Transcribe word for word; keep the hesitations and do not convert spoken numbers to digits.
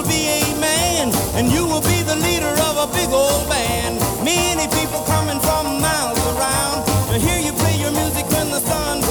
will be a man, and you will be the leader of a big old band. Many people coming from miles around to hear you play your music when the sun